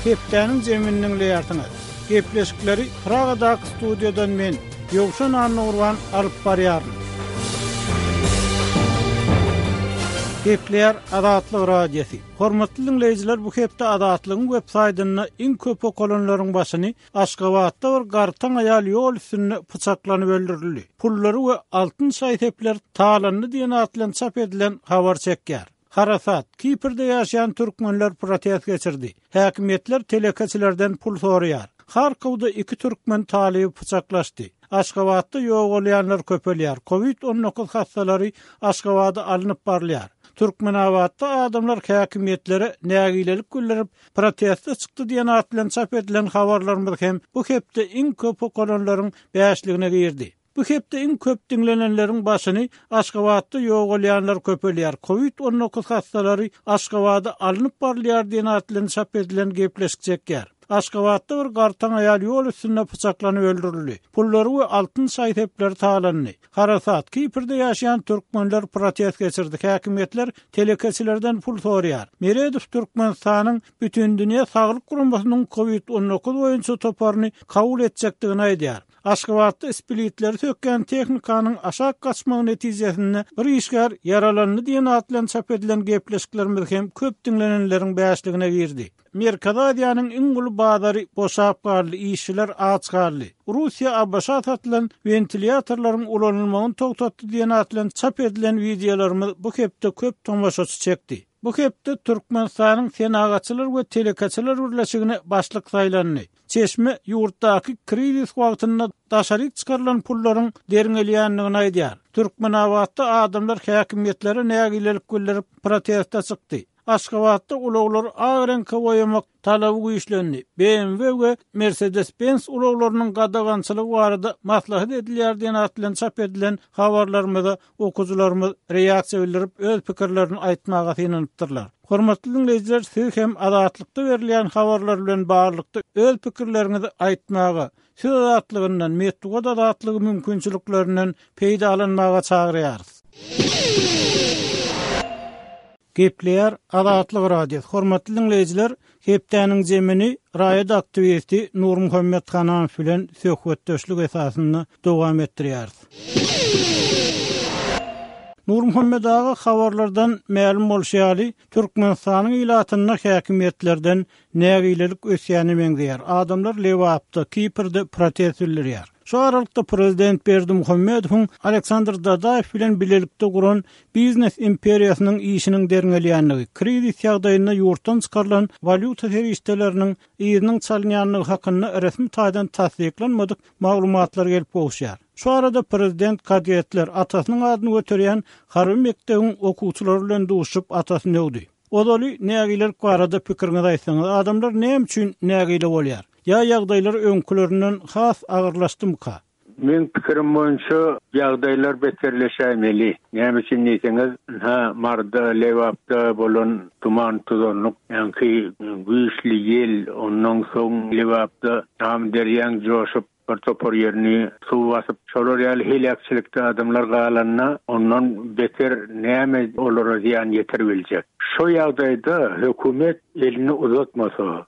Hepdäniň jeminiň leýartyňy. Gepleşikleri Pragadaky studiýadan men Ýowşan Anurwan alyp barýarym. Gepler Adatlyk radiosi. Hormatly dinleýijiler, bu hepde Adatlygyň web saýtyna iň köp okolanlaryň başyny Aşgabatda bir gartan aýal ýol üstünde pyçaklanyp öldürildi. Pullary we altyn şaýtepler talandy diýen atlan çap edilen habar çekýär. Harasat, Kiprde ýaşaýan türkmenler protest geçirdi. Häkimetler telekaçylardan pul soraýar. Harkowda 2 türkmen talibi pyçaklaşdy. Aşgabatda ýok bolýanlar köpelýär. Covid-19 hastalary Aşgabatda alınıp barlýar. Türkmenabatda adamlar häkimetlere nägilelik güllerip protestde çykdy diýen atlan çap edilen habarlarymyz hem bu hepde iň köp okolanlaryň bäşligine girdi. Bu hepde iň köp dinlenenleriň başyny Aşgabatda ýok bolýanlar köpelýär. Covid-19 hastalary Aşgabatda alınıp barlýar diýen atlan çap edilen gepleşik çekýär. Aşgabatda bir gartan aýal ýol üstünde pyçaklanyp öldürildi. Pullary we altyn şaýtepler talandy. Harasat, Kiprde ýaşaýan türkmenler protest geçirdi. Häkimetler telekaçylardan pul soraýar. Meredif Türkmenistanyň bütün dünýä saglyk guramasynyň Covid-19 boýunça toparyny kabul etjekdigini aýdýar. Aşgabatda ispilitleri sökken teknikanyň aşak gaçmagy netijesinde bir işgär yaralandy diýen atlan çap edilen gepleşiklerimiz hem köp dinlenenleriň bäşligine girdi. Merkazadiýanyň iň guly bazary boşap garly, işçiler aç garly. Russiýa abaşa atylan ventilatorlaryň ulanylmagyny togtatdy diýen atlan çap edilen wideolarymyz bu hepde köp tomaşaçy çekdi. Bu hepde Türkmenistanyň senagaçylar we telekaçylar birleşigine başlyk saýlandy. Çeşme ýurtdaky krizis wagtynda daşaryk çykarylan pullaryň deriňelýändigini aýdýar. Türkmenabatda adamlar häkimetlere nägilelik güllerip protestde çykdy. Aşgabatda ulaglar agrenka boýamak talaby güýçlendi. BMW we Mercedes-Benz ulaglarynyň gadagançylygy barada maslahat edilýär diýen atlan çap edilen habarlarymyza okuwçylarymyz reaksiýa bildirip öz pikirlerini aýtmaga synanypdyrlar. Hormatly dinleýijiler, siz hem Adatlykda berilýän habarlar bilen barlykda öz pikirlerinizi aýtmaga, söz azatlygyndan, metduga adatlygy mümkinçiliklerinden peýdalanmaga çagyrýarys. Gepler Adatlyk radiosi. Hormatly dinleýijiler, hepdäniň jemini raýat aktivisti Nur Muhammed Hanan bilen söhbetdeşlik esasynda dowam etdirýär. Nur Muhammed ağa habarlardan ma'lum bolşýaly, Türkmenistanyň ilatyna häkimetlerden nägilelik ösýäni meňzeýär. Adamlar Lewapda, Kiprde protest bildirýär. Şu aralykda Prezident Berdimuhammedowyň Aleksandr Dadaýew bilen bilelikde guran biznes imperiýasynyň işiniň deriňelýändigi, krizis ýagdaýynda ýurtdan çykarylan valyuta ferişteleriniň ýeriniň çalynýanlygy hakynda resmi taýdan tasdiklanmadyk maglumatlar gelip bolşýar. Şu arada Prezident kadetler atasynyň adyny göterýän harby mekdebiň okuwçylary bilen duşup atasyny öwdi. Odaly nägilelik barada pikiriňizi aýtsaňyz, adamlar näme üçin nägile bolýar? Ya ýagdaýlar öňkülerinden has agyrlaşdymyka? Men pikirim boýunça ýagdaýlar beterleşämeli. Näme üçin diýseňiz, marda Lewapda bolan tuman tuzanlyk, ýa-ni güýçli ýel, ondan soň Lewapda tam derýän joşup bir topor ýerini suw basyp şolary helakçylykda adamlar galanna ondan beter näme olara ziýan ýetirbiljek. Şu ýagdaýda hökümet elini uzatmasa,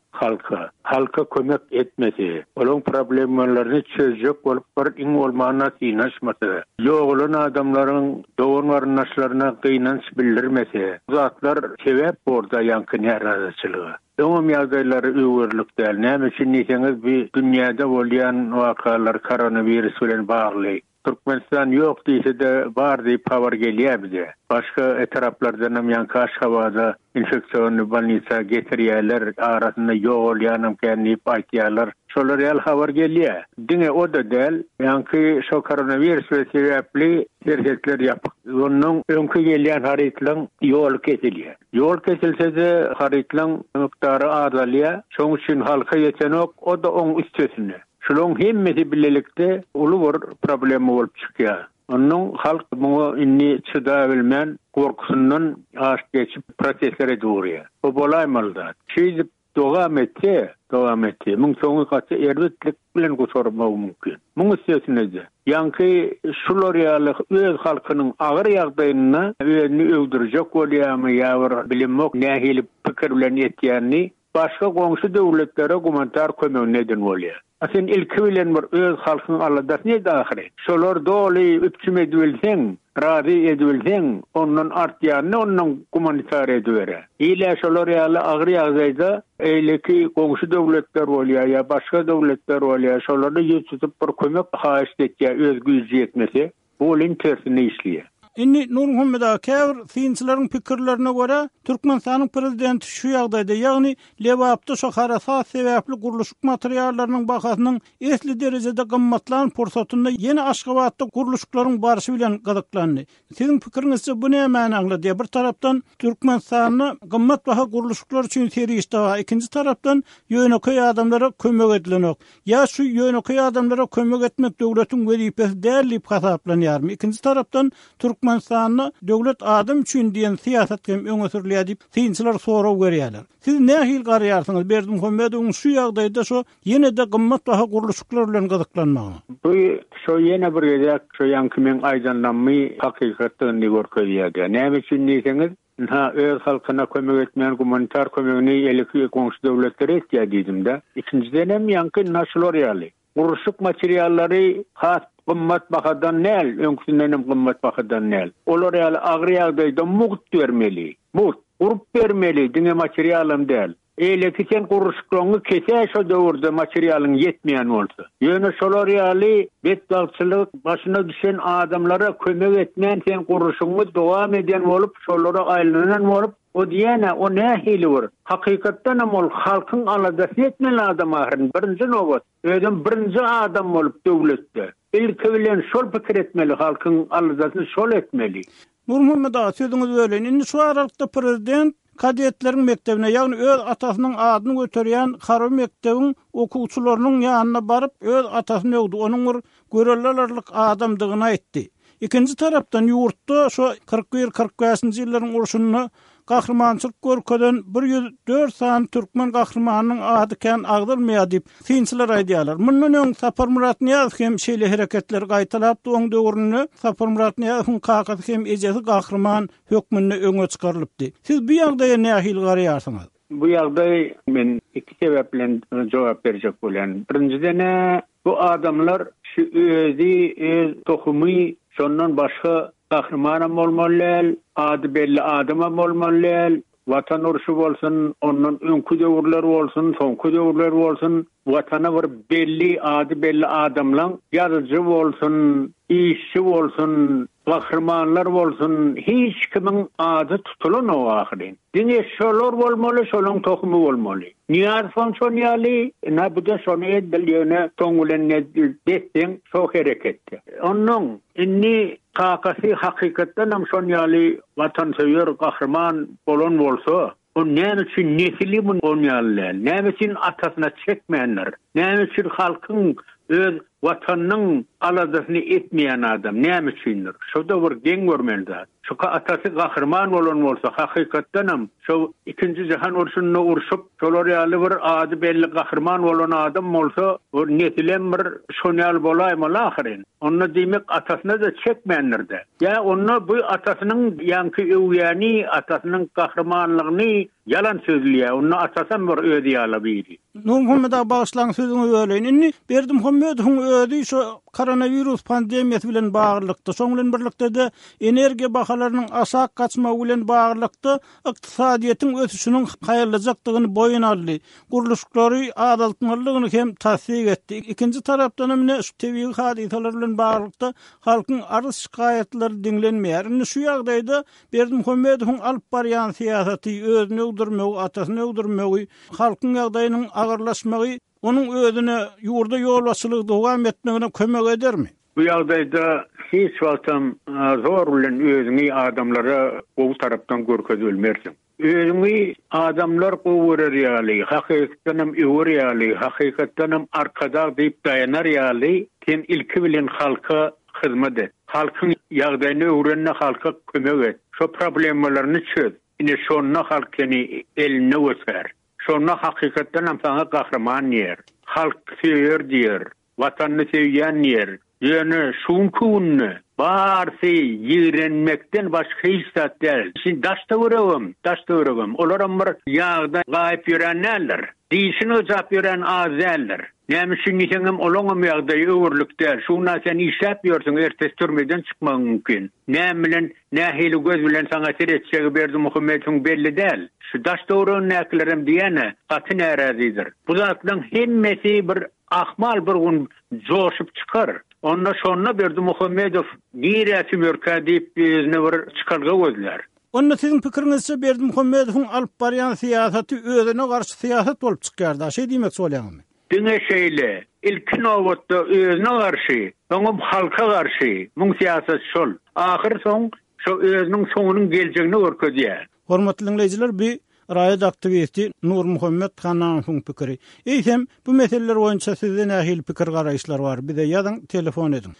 halka kömek etmesi, olan problemlerini çözecek olup bir iň bolmana synaşmasa, ýogulan adamlaryň dowurnaşlaryna gynanç bildirmese, zatlar sebäp borda ýanky närazyçylygy. Öňüm ýagdaýlary öwürlük däl. Näme üçin diýseňiz, bir dünýäde bolýan wakalar koronavirus bilen bagly. Türkmenistan ýok diýse-de bar diýip habar gelýär bize. Başga etraplardan hem ýanky Aşgabatda infeksiýonly bolnisa getirýärler, arasynda ýok bolýanam diýip aýtýarlar. Şolar ýaly habar gelýär. Diňe o da däl, ýanky şo koronavirus sebäpli herhetler ýapyk. Onuň öňkü gelýän harytlaryň ýol kesilýär. Ýol kesilse-de harytlaryň miqdary azalýar. Şoň üçin halka ýetenok, o da oň üstesine. Şolong hemmeti bilelikde ulu bir problem bolup çykýar. Onun halk bunu inni çıda bilmän korkusundan aş geçip proteslere doğruya. O bolaýmaldy. Şeýdip dowam etdi. Muň soňy gaça erbetlik bilen goşarmagy mümkin. Muň sesinde ýanky şular ýaly öz halkynyň agyr ýagdaýyna özüni öwdirjek bolýarmy ýa-da bilinmek nähili pikir bilen etýänni başga goňşy döwletlere gumanitar kömegine eden bolýar. Aslında ilki bilen bir öz halkyň aladat ne dahyry. Şolar doly üpçüm edilsen, razı edilsen, ondan artýany ondan gumanitar edibere. Ýa şolar ýaly agyr ýagdaýda eýleki goňşy döwletler bolýar ýa başga döwletler bolýar, şolary ýet tutup bir kömek haýyş etýär, öz güýji ýetmese, bu olin tersine işliýär. Inni Nur Muhammed Akavr fiinçilerin pikirlerine göre Türkmenistan'ın prezidenti şu ýagdaýda, ýagny lewapda şu harasat sebäpli guruluşyk materiallarının bahasının esli derecede gymmatlan pursatynda ýene Aşgabatda guruluşyklaryň barşy bilen gazaklandy. Siziň pikiriňizçe bu näme aňlady? Bir tarapdan Türkmenistanyň gymmat baha guruluşyklar üçin serişde, ikinji tarapdan ýöneköy adamlara kömek edilenok. Ya şu ýöneköy adamlara kömek etmek döwletiň wezipesi däl diýip hasaplanýarmy? Ikinji tarapdan Türkmenistan'ı döwlet adam üçin diýen siýasat hem öňe sürülýär diýip fiinçiler soraw berýärler. Siz nähil garaýarsyňyz? Berdimuhammedowyň şu ýagdaýda şu ýene de gymmat baha guruluşyklar bilen gazaklanmagy. Bu şu ýene bir gezek şu ýankymen aýdanlanmy hakykatlyny görkezýär. Näme üçin diýseňiz, öz halkyna kömek etmeýän gumanitar kömegini eleki goňşy döwletlere etýär diýdim-de. İkinciden hem ýanky naşylar ýaly. Guruluşyk materiallary has gymmat bahadan näl, öňküsinden hem gymmat bahadan näl. Olar ýaly agyr ýagdaýda mugt bermeli. Mugt gurup bermeli, diňe materialym däl. Eýleki sen guruluşyklaryny kese şo döwürde materialyň ýetmeýän bolsa. Ýöne şolar ýaly betdagçylyk başyna düşen adamlara kömek etmeýän sen guruluşyňy dowam eden bolup, şolara aýlanan bolup, o diýene o nähili bar. Hakykatdan hem ol halkyň aladaty etmeli adam ahyryn. Birinji nowbat ödüm birinji adam bolup döwletde. İlki bilen şol pikir etmeli, halkyň aladatyny şol etmeli. Nur Muhammed ağa sözüňiz öýle. Indi şu aralykda prezident kadetleriň mektebine, ýagny öz atasynyň adyny göterýän Haro mektebiň okuwçylarynyň ýanyna baryp öz atasyny öwdi. Onuň bir görellerlik adamdygyny aýtdy. İkinji tarapdan ýurtda şu 41-45-nji ýyllaryň urşuny gahrmançylyk görkeden 104 san türkmen gahrmanynyň ady ken agdylmaýar diýip fiinçiler aýdýarlar. Mundan öň Sapar Murat Niýazow hem şeýle hereketler gaýtalap oň döwrüne Sapar Murat Niýazowyň kakasy hem ejesi gahrman hökmünde öňe çykarylypdy. Siz bu ýagdaýa nähil garaýarsyňyz? Bu ýagdaý men iki sebäp bilen jogap berjek bolýan. Birinciden bu adamlar şu öz tohumy şondan başga gahrman bolmaly, ady belli adama bolmaly, watan urşy bolsun, ondan öňkü döwürler bolsun, soňky döwürler bolsun, watana bir belli ady belli adamlaň ýazyjy bolsun, işçi bolsun, gahrmanlar bolsun, hiç kimin ady tutulan o ahyryn. Diňe şolar bolmaly, şolaň tohumy bolmaly. Niýar şon ýaly, bu da şonu edilýäne toňulen netden şo hereketdi. Onuň inni kakasy hakykatdan hem şon ýaly watansewer gahrman bolan bolsa, o näme üçin nesili bu ýaly, näme üçin atasyna çekmeýänler, näme üçin halkyň öz watanyň aladasyny etmeýän adam näme üçindir? Şoda bir geň görmeli. Şu atasy gahrman bolan bolsa, hakykatdan hem şu ikinji jahan urşunyna urşup, şolar ýaly bir ady belli gahrman bolan adam bolsa, o netilen bir şonýal bolaýmy ahyryn. Onu diýmek atasyna da çekmeýänlerde. Ya onu bu atasynyň ýanky öwýäni, atasynyň gahrmanlygyny yalan sözlüyor. Onu atasam bir öýdi ýaly biri. Nur Muhammed bağışlaň sözüňi öýleýin. Indi Berdimuhammedowyň öýdi şu koronavirus pandemiyasy bilen baglykda, şoň bilen birlikde de energiýa bahalarynyň aşak gaçmagy bilen baglykda ykdysadyýetin ösüşiniň haýyrlyjakdygyny boýun aldy. Guruluşyklary adaltmalygyny hem tasdik etdi. Ikinji tarapdan hem şu tebii hadisalar bilen baglykda halkyň arz şikaýetleri diňlenmeýär. Indi şu ýagdaýda Berdimuhammedowyň alyp barýan siýasaty özüni öldürmegi, atasyny öldürmegi, halkyň ýagdaýynyň agyrlaşmagy onun özüne ýurda ýolbaşçylyk dowam etmegine kömek edermi? Bu ýagdaýda hiç wagtam zor bilen özüni adamlara o tarapdan görkezilmersiň. Özüni adamlar gowurar ýaly, hakykatdan hem öwür ýaly, hakykatdan hem arkada diýip dayanar ýaly, sen ilki bilen halka hyzmat et. Halkyň ýagdaýyny öwrenne halka kömek et. Şu problemlaryny çöz. Ine şonna halkyny eline götür. Şonna hakykatdan hem sana gahrman yer. Halk seýer diýer. Watanyny seýýän yer. Ýöne şuňkunny barsi yirenmekten başka hiç zat değil. Şimdi daşta vuragım. Olaram bir yağda gayip yürenlerler. Dişini özap yüren azeller. Nämişin niçeňem olaňam ýagdaý öwürlükde. Şuna sen işläp ýörsiň, ertesi türmeden çykmagy mümkin. Näme nähili göz bilen saňa seretçegi berdi Muhammed'iň belli däl. Şu daş dowrun näklerim diýene gaty närazidir. Bu zatlaryň hemmesi bir ahmal bir gün joşup çykar. Onda şonna berdi Muhammedow giýräsi mörkä diýip bizne bir çykarga gözler. Onda sizin pikiriňizçe Berdi Muhammedowyň alyp barýan siýasaty özüne garşy siýasat bolup çykýardy. Şeý diýmek bolýarmy? Dine şeýle ilkin awatda özüne garşy, soňra halka garşy, muň siýasat şol. Ahir soň şu özüniň soňunyň geljegini görkezýär. Hormatly dinleýijiler, bu raýat aktivisti Nur Muhammed Hanaňyň pikiri. Eýsem bu meseleler boýunça sizden ähli pikir garaýşlar bar. Bize ýazyň, telefon edin.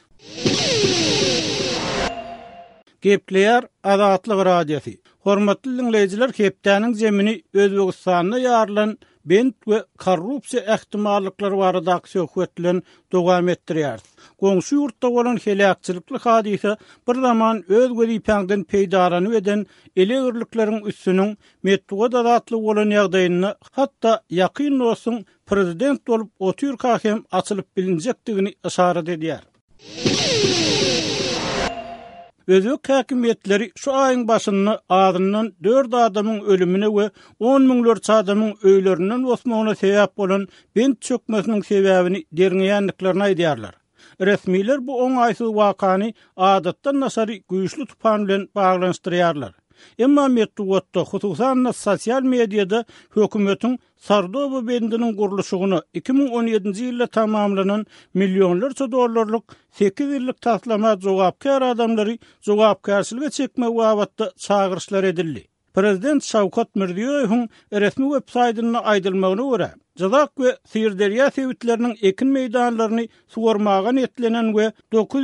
Gepleýär Azatlyk radiosu. Hormatly dinleýijiler, hepdäniň zemini Özbegistanda ýarlan bent we korrupsiýa ähtimallyklary barada söhbetlen dowam etdirýär. Goňşy ýurtda bolan helakçylykly hadise bir zaman öz wezipäňden peýdarany eden elegirlikleriň üstüniň metduga dadatly bolan ýagdaýyny hatda ýakyn bolsun prezident bolup oturka hem açylyp bilinjekdigini işaret edýär. Özbek häkimetleri şu aýyň başynda adyndan 4 adamyň ölümine we 10 miňlerçe adamyň öýlerinden osmagyna sebäp bolan bent çökmesiniň sebäbini derňeýänliklerini aýdýarlar. Resmiler bu oňaýsyz wakany adatdan nasary güýçli tupan bilen baglanşdyrýarlar. Emma metdugatda, hususan sosial mediada hökümetiň Sardoba bendiniň gurulşygyny 2017-nji ýylda tamamlanan milyonlarça dollarlyk 8 ýyllyk taslama jogapkar adamlary jogapkarçylyga çekme wagtda çağırışlar edildi. Prezident Şawkat Mirziýowyň resmi web saýtyna aýdylmagyna görä, Jazak we Sirderýa sewitleriniň ekin meýdanlaryny suwarmaga netlenen we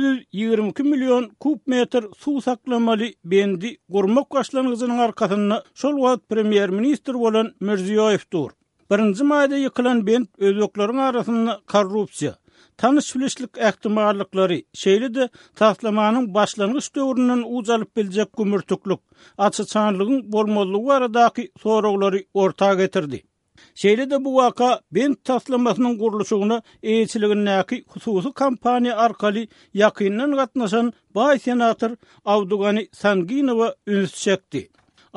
922 milyon kub metr su saklamaly bendi gurmak başlangyjynyň arkasynda şol wagt premier ministr bolan Mirziýowdur. 1-nji maýda ýykylan bend özbekleriň arasynda korrupsiýa, tanışbilişlik ähtimallyklary, şeýle-de taslamanyň başlangyç döwründen uzalyp biljek gümürtüklük, açyçanlygyň bolmalygy baradaky soraglary ortaga getirdi. Şeýle-de bu waka bend taslamasynyň gurulşygyna eýçiligindäki hususy kampaniýa arkaly ýakyndan gatnaşan baý senator Awdugany Sanginowa üns çekdi.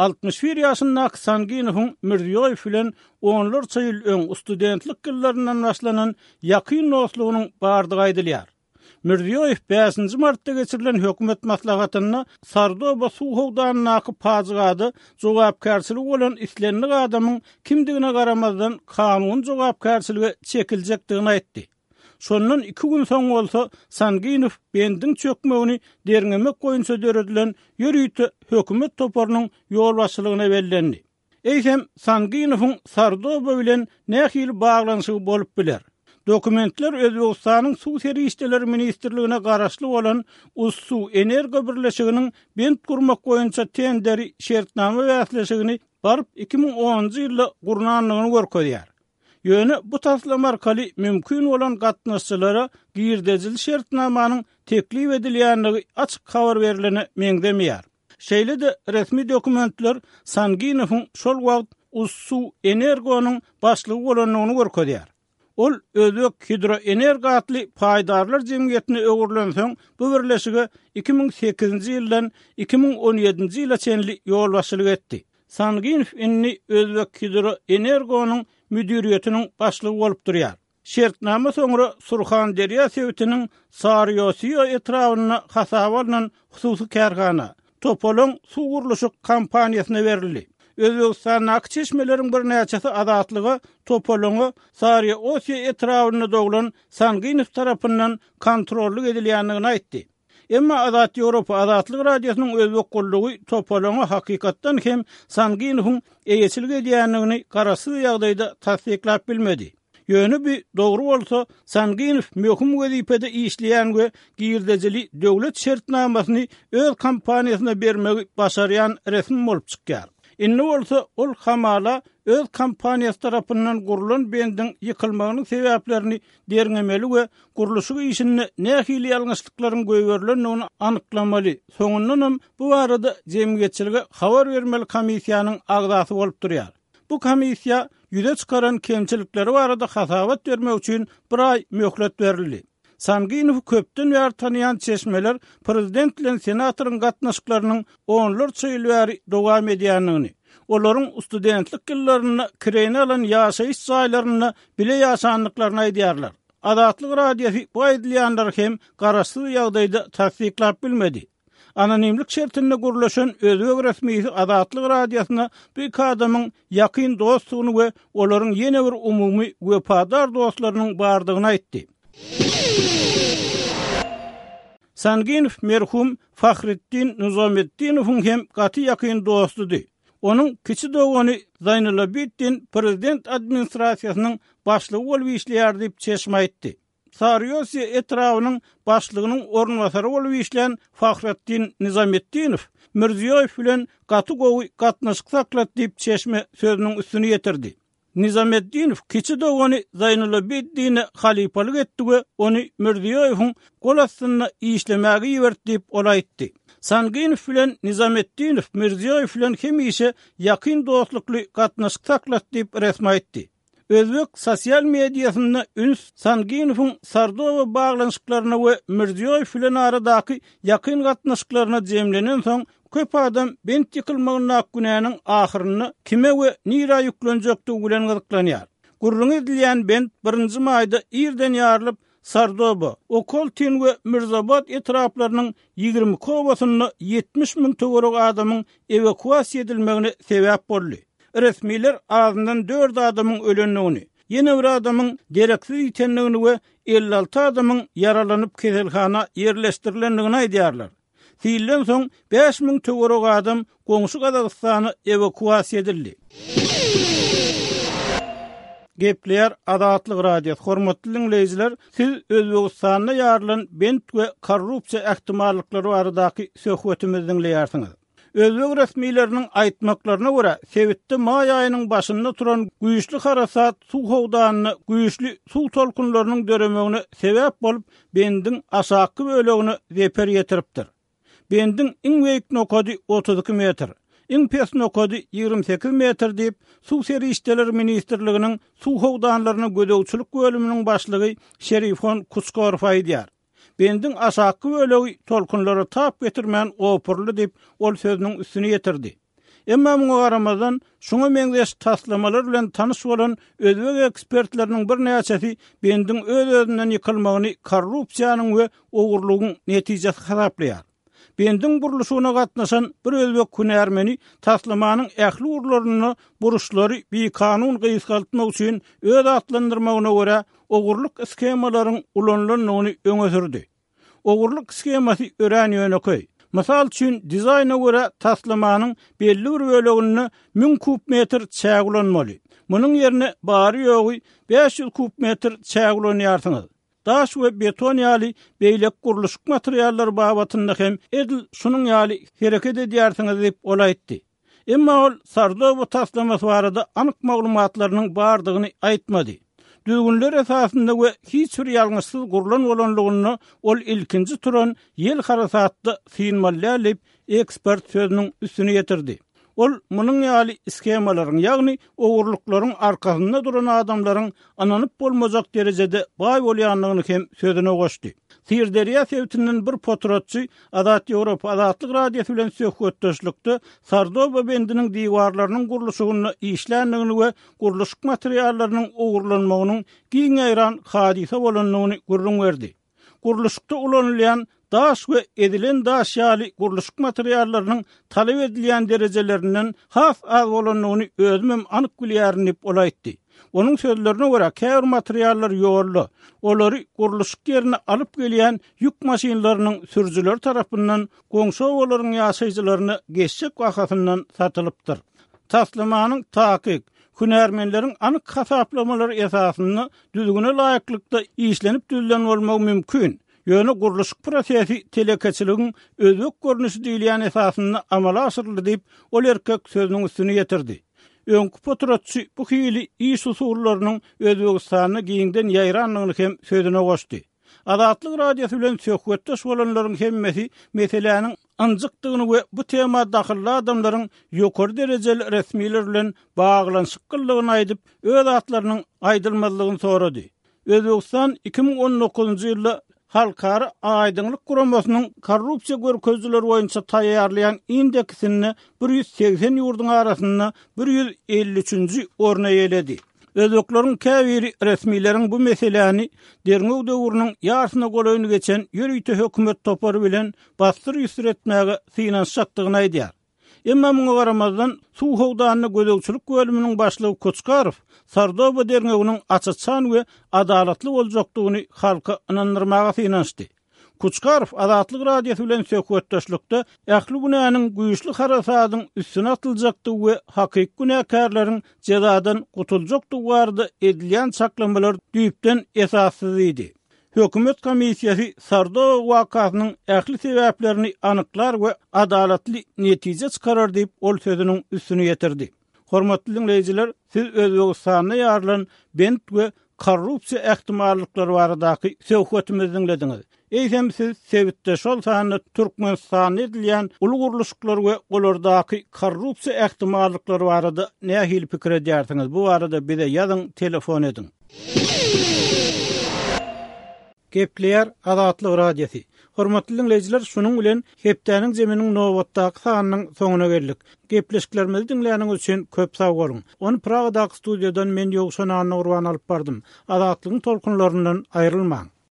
61 ýaşyndaky Sanginowyň Mirziýow bilen onlarça ýyl öň studentlik ýyllaryndan başlanan ýakyn dostlugynyň bardygy aýdylýar. Mirziýow 5-nji martda geçirilen hökümet maslahatyna Sardoba suw howdanyňky pajgady jogapkarçylyk bolan islenlik adamyň kimdigine garamazdan kanun jogapkarçylygy çekiljekdigini aýtdy. Şondan 2 gün soň bolsa Sanginow bendin çökmegini derňemek goýunça döredilen ýörüýte hökümet toparynyň ýol başçylygyna bellendi. Eýsem Sanginowyň Sardoba bilen nähili baglanyşy bolup biler. Dokumentler Özbegistanyň suw serişdeleri ministrligine garaşly bolan Uzsuw Energo birleşiginiň bent gurmak goýunça tenderi şertname wäsleşigini barıp 2010-njy ýylda gurnanlygyny görkezýär. Ýöne bu taslama arkaly mümkin bolan gatnaşçylara girdejil şertnamanyň teklip edilýänligi açyk habar berilene meňdemeýär. Şeýle-de resmi dokumentler Sanginowyň şol wagt Uzsuw Energonyň başlygy bolanyny görkezýär. Ol Özbek Hidroenergo adly paýdarlar jemgyýetine öwürlenseň bu birleşige 2008-nji ýyldan 2017-nji ýyla çenli ýol başçylyk etdi. Sanginow inni Özbek Hidroenergonyň müdiriýetiniň başlygy bolup durýar. Şertname soňra Surxanderýa sewitiniň Sarýosy etrawyna hasaba alynan hususy kärhana Topolon suw gurulşy kampaniýasyna berildi. Özbegistan akçeşmeleriň bir näçesi azatlygy Topolony Sarýosy etrawyna doglan Sanginow tarapyndan kontrolly edilýändigini aýtdy. Emma Azat Ýewropa Azatlyk radiosynyň özbek gollugy Topolony hakykatdan hem Sanginowyň eýçilik edýändigini garaşsyz ýagdaýda tasdiklap bilmedi. Ýöne bir dogry bolsa Sanginow möhüm wezipede işleýän we girdejili döwlet şertnamasyny öz kampaniýasyna bermegi başarýan resmi bolup çykýar. Inni bolsa ol hamala öz kampaniyası tarapyndan gurulan bendin yıkılmagynyň sebäplerini derňemeli we guruluşy işini nähili ýalňyşlyklaryň göýgörlendigini anyklamaly. Soňundan bu barada jemgyýetçiligi habar bermeli komissiýanyň agzasy bolup durýar. Bu komissiýa ýüze çykaran kemçilikleri barada hasabat bermek üçin bir ay möhlet berildi. Sanginow köpden ýar tanıyan çeşmeler prezident bilen senatoryň gatnaşyklarynyň onlarça ýyl bäri dowam edýändigini, olaryň studentlik ýyllaryny kirene alan ýaşaýyş jaýlaryny bile ýaşanlyklaryny aýdýarlar. Adatlyk radiýasy bu aýdylýanlar hem garaşsyz ýagdaýda tasdiklap bilmedi. Anonimlik şertinde gurulaşan özbek resmisi Adatlyk radiýasyna bir adamyň ýakyn dostlugyny we olaryň ýene bir umumy wepadar dostlarynyň bardygyny aýtdy. Sanginow merhum Fahrettin Nizametdinowyň hem gaty ýakyn dostudy. Onun kiçi dogany Zaynalabiddin prezident administrasiýasynyň başlygy bolup işleýär diýip çeşme aýtdy. Sariyosiya etrawynyň başlygynyň ornwasary bolup işleýän Fahrettin Nizametdinow Mirziýoýew bilen gaty gowy gatnaşyk saklat diýip çeşme sözüniň üstüne ýetirdi. Nizametdinow kiçi dogany Zaynalabiddini halipalyk etdi we ony Mirziýoýewiň gol astyna işlemäge ýiberdi diýip olaýtdy. Sanginow bilen Nizametdinow Mirziýoýew bilen hemişe ýakyn dostlukly gatnaşyk saklat diýip resmi aýtdy. Özbek sosial mediýasynda üns Sanginowyň Sardowa baglanyşyklaryna we Mirziýoýew bilen aradaky ýakyn gatnaşyklaryna jemlenen soň köp adam bent ýykylmagyna günäniň ahyryny kime we nira ýüklenjekdi bilen gyzyklanýar. Gurrun edilýän bent 1-nji maýda irden ýarylyp Sardowa, Okoltin we Mirzabad etraplarynyň 20 kowasyny 70 000 töwerek adamyň evakuasiýa edilmegine sebäp boldy. Resmiler ağzından 4 adamın ölenligini, ýene bir adamın dereksiz ýitenligini we 56 adamın yaralanyp keselhana ýerleşdirilendigini aýdýarlar. Fiilden soň 5000 töwerek adam goňşy Gazagystany evakuasiýa edildi. Gepler Adatlyk radiýasy. Hormatly dinleýijiler, siz Özbegistanda ýaralan bent we korrupsiýa ähtimallyklary baradaky söhbetimizi dinleýärsiňiz. Özbek resmilerinin aýtmaklaryna görä, Sewitde may aýynyň başynda turan güýçli harasat suw howdanyny güýçli suw tolkunlarynyň döremegine sebäp bolup, bendin aşaky bölegini zeper ýetiripdir. Bendin iň beýik nokady 32 metr, iň pes nokady 28 metr diýip Suw Serişdeler Ministrliginiň suw howdanlaryna gödäwçilik bölüminiň başlygy Şerifon Kuçkor aýdýar. Bendin aşaky bölegi tolkunlary tap getirmän opurly diýip ol sözüniň üstüne ýetirdi. Emma muňa garamazdan şuňa meňzeş taslamalar bilen tanyş bolan özbek ekspertleriniň bir näçesi bendin öz-özünden ýykylmagyny korrupsiýanyň we ogurlugyň netijesi hasaplanýar. Bendin buruluşuna gatnaşan bir özbek hünärmeni taslamanyň ähli urlaryny buruşlary bir kanun gysgaltmak üçin öz atlandyrmagyna görä ogurluk skemalaryň ulanlanyny öňe sürdi. Ogurluk skemasy ören ýöneköy. Mysal üçin dizaýna görä taslamanyň belli bir bölegini 1000 kub metr çägülenmeli. Munyň ýerine bary ýogy 500 kub metr çägülenýärsiňiz. Daş we beton ýaly beýlek guruluşyk materiallar babatynda hem edil şunyň ýaly hereket edýärsiňiz diýip olaýtdy. Emma ol Sardowa taslamasy barada anyk maglumatlarynyň bardygyny aýtmady. Düzgünler esasında we hiç bir ýalňyşsyz gurulan bolanlygyny ol ilkinji turan ýel harasatda fiilmallälip ekspert sözüniň üstüne ýetirdi. Ol munyň ýaly skemalaryň, ýagny ogurluklaryň arkasynda duran adamlaryň ananyp bolmazak derejede baý bolýanlygyny hem sözüne goşdy. Sirderiýa Sewitinden bir potratçy Adat Ýewropa Adatlyk radiýasy bilen söhbetdeşlikde Sardowa bendiniň diwarlarynyň guruluşyny işländigini we guruluşyk materiallarynyň ogurlanmagynyň giň aýran hadisa bolanlygyny gurrun berdi. Guruluşykda ulanylýan daş we edilen daş ýaly guruluşyk materiallarynyň talep edilýän derejelerinden has az bolanlygyny özüm anyk bilýärin diýip olaýtdy. Onun sözlerine göre käbir materiallar ýorly. Olary guruluşyk ýerine alyp gelýän ýük maşinlarynyň sürjüler tarapyndan goňşy olaryň ýaşaýjylaryny geçjek wagtyndan satylypdyr. Taslamanyň takyk, hünärmenleriň anyk hasaplamалary esasyny düzgüne laýyklykda işlenip düzlen bolmak mümkin. Ýöne guruluşyk prosesi telekeçiligiň özbek görnüşi diýilýän esasyny amala aşyrly diýip ol erkek sözüniň üstüne ýetirdi. Öňkü poturatçy bu hili iş usullarynyň Özbegistanyna giňden ýaýranlygyny hem sözüne goşdy. Adatlyk radiosu bilen söhbetdeş bolanlaryň hemmesi meseleniň anjykdygyny we bu tema dahilli adamlaryň ýokary derejeli resmiler bilen baglanşyklygyny aýdyp, öz atlarynyň aýdylmalygyny sorady. Özbegistan 2019-njy ýylda Halkara Aýdyňlyk Guramasynyň korrupsiýa görkezleri boýunça taýýarlayan indeksini 180 ýurduň arasynda 153-nji orna ýeledi. Özbeklaryň käbiri resmiýetiň bu meseleni derňew döwrüniň ýarsyna golaýyny geçen ýörüýte hökümet topary bilen bastyr ýüzretmäge synanşakdygyny aýdýar. Emma muňa garamazdan Suw howdanyny gözegçilik bölüminiň başlygy Kuçkarow Sardoba derňeginiň açyçan we adalatly boljakdygyny halka inandyrmaga synanşdy. Kuçkarow Adatlyk radiosu bilen söhbetdeşlikde ähli günäniň güýçli harasadyň üstüne atyljakdygy we hakyky günäkärleriň jazadan gutuljakdygy barada edilýän çaklamalar düýpden esassyz idi. Hökümet komissiýasy Sardoba wakasynyň ähli sebäplerini anyklar we adalatly netije çykarar diýip ol sözüniň üstüne ýetirdi. Hormatly dinleýijiler, siz Özbegistanyna ýarlan bent we korrupsiýa ähtimallyklary baradaky söhbetimizi dinlediňiz. Eýsem siz sebitde şol sany Türkmenistan edilýän ulugurluşyklar we olardaky korrupsiýa ähtimallyklary barada nähili pikir edýärsiňiz? Bu arada bize ýazyň, telefon edin. Gepleýär Adatlyk radiosu. Hormatly dinleýijiler, şunuň bilen hepdeniň jeminiň nowatdaky sanynyň soňuna geldik. Gepleşiklerimizi dinleýäniňiz üçin köp sag bolun. Onu Pragadaky studiýadan men Ýogşan Urban alyp bardym. Adatlygyň tolkunlaryndan aýrylmaň.